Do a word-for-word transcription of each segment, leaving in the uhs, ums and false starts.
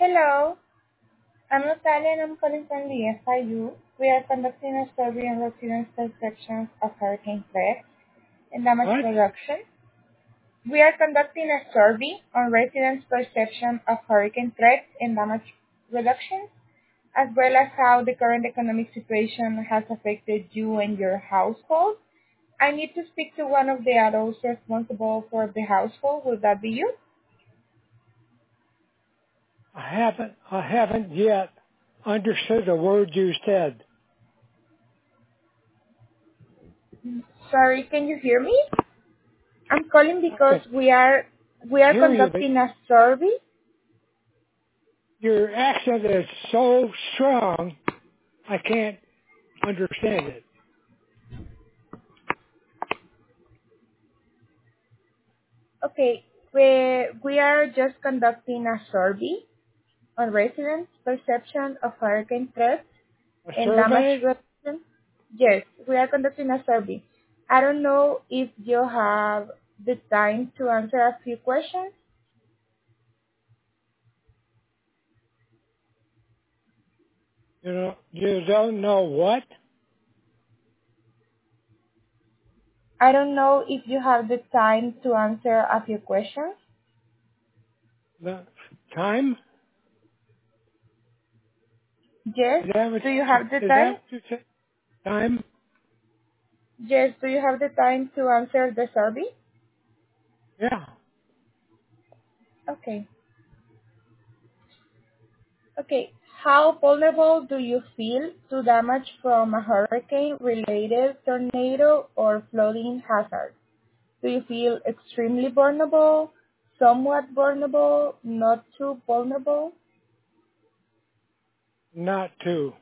Hello, I'm Natalia and I'm calling from the F I U. We are conducting a survey on residents' perceptions of hurricane threat and damage What? reduction. We are conducting a survey on residents' perception of hurricane threat and damage reduction, as well as how the current economic situation has affected you and your household. I need to speak to one of the adults responsible for the household. Will that be you? I haven't, I haven't yet understood a word you said. Sorry, can you hear me? I'm calling I because can we are we are hear you, but conducting a survey. your accent is so strong, I can't understand it. Okay, we we are just conducting a survey on residents' perception of hurricane threats A and damage survey? reduction. Yes, we are conducting a survey. I don't know if you have the time to answer a few questions. You know, you don't know what? I don't know if you have the time to answer a few questions. The time? Yes. Is that what Do you you, have the is that time? what you said? Time? Yes. Do you have the time to answer the survey? Yeah. Okay. Okay. How vulnerable do you feel to damage from a hurricane-related tornado or flooding hazard? Do you feel extremely vulnerable, somewhat vulnerable, not too vulnerable? Not to.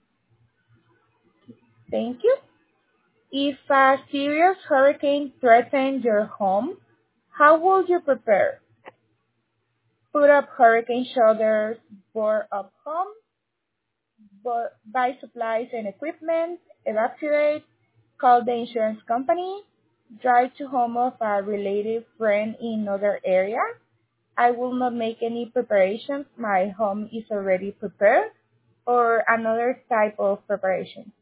Thank you. If a serious hurricane threatened your home, how would you prepare? Put up hurricane shelters, board up home, bu- buy supplies and equipment, evacuate, call the insurance company, drive to home of a relative friend in another area. I will not make any preparations. My home is already prepared, or another type of preparation.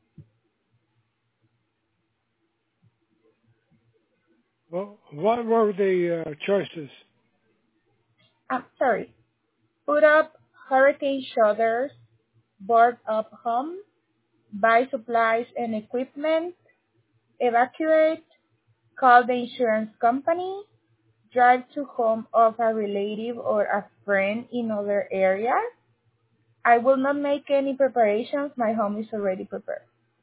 Well, what were the uh, choices? I'm sorry. Put up hurricane shelters, board up home, buy supplies and equipment, evacuate, call the insurance company, drive to home of a relative or a friend in other area. I will not make any preparations. My home is already prepared.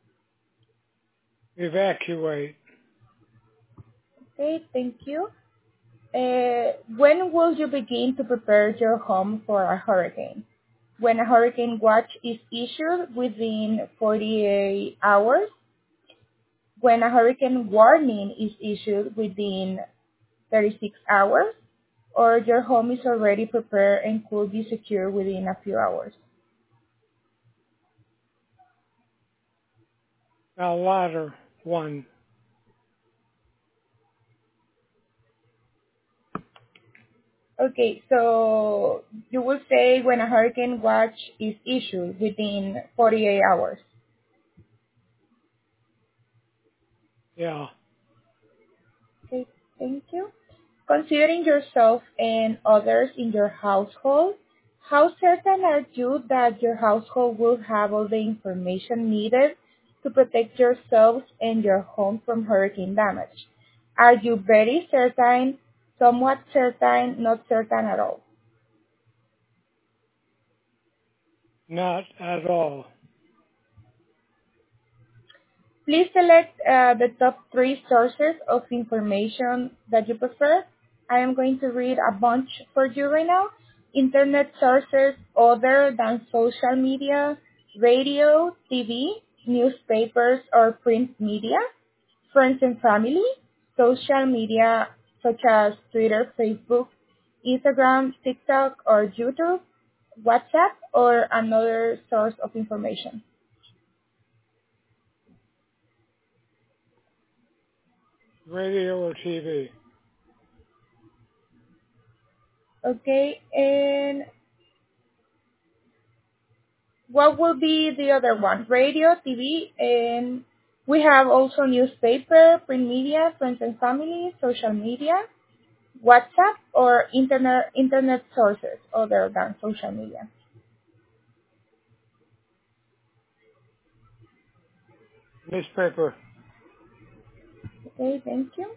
Evacuate. Okay, thank you. Uh, when will you begin to prepare your home for a hurricane? When a hurricane watch is issued within forty-eight hours, when a hurricane warning is issued within thirty-six hours, or your home is already prepared and could be secure within a few hours. A latter one. Okay, so you will say when a hurricane watch is issued within forty-eight hours. Yeah. Okay, thank you. Considering yourself and others in your household, how certain are you that your household will have all the information needed to protect yourselves and your home from hurricane damage? Are you very certain, somewhat certain, not certain at all? Not at all. Please select uh, the top three sources of information that you prefer. I am going to read a bunch for you right now. Internet sources other than social media, radio, T V, newspapers, or print media, friends and family, social media such as Twitter, Facebook, Instagram, TikTok, or YouTube, WhatsApp, or another source of information. Radio or T V. Okay, and what will be the other one? Radio, T V, and we have also newspaper, print media, friends and family, social media, WhatsApp, or internet internet sources other than social media. Newspaper. Okay, thank you.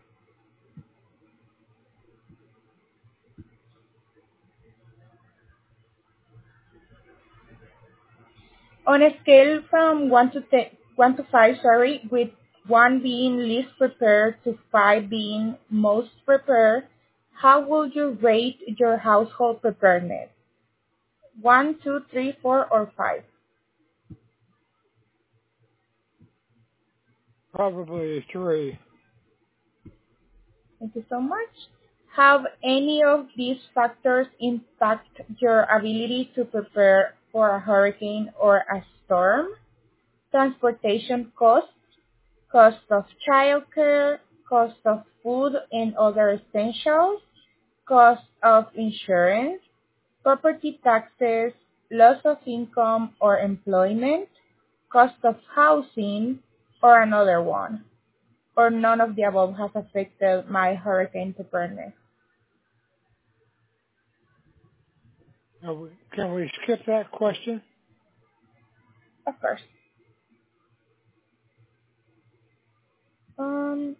On a scale from one to ten, one to five, sorry, with one being least prepared to five being most prepared, how would you rate your household preparedness? One, two, three, four, or five? Probably three. Thank you so much. Have any of these factors impact your ability to prepare for a hurricane or a storm? Transportation costs, cost of childcare, cost of food and other essentials, cost of insurance, property taxes, loss of income or employment, cost of housing, or another one, or none of the above has affected my hurricane preparedness. Now, we- Can we skip that question? Of course. Um,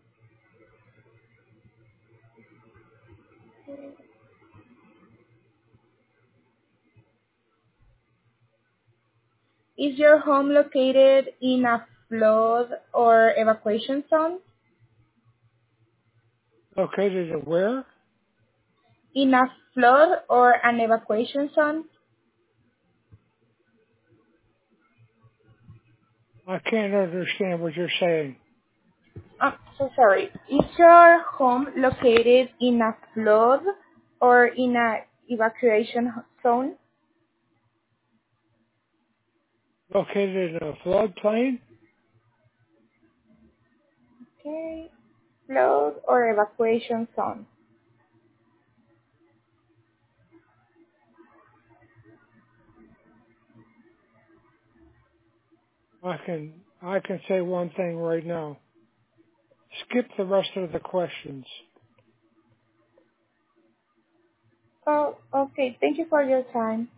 is your home located in a flood or evacuation zone? Located at where? In a flood or an evacuation zone? I can't understand what you're saying. Oh, so sorry. Is your home located in a flood or in a evacuation zone? Located in a floodplain? Okay. Flood or evacuation zone. I can I can say one thing right now. Skip the rest of the questions. Oh, okay. Thank you for your time.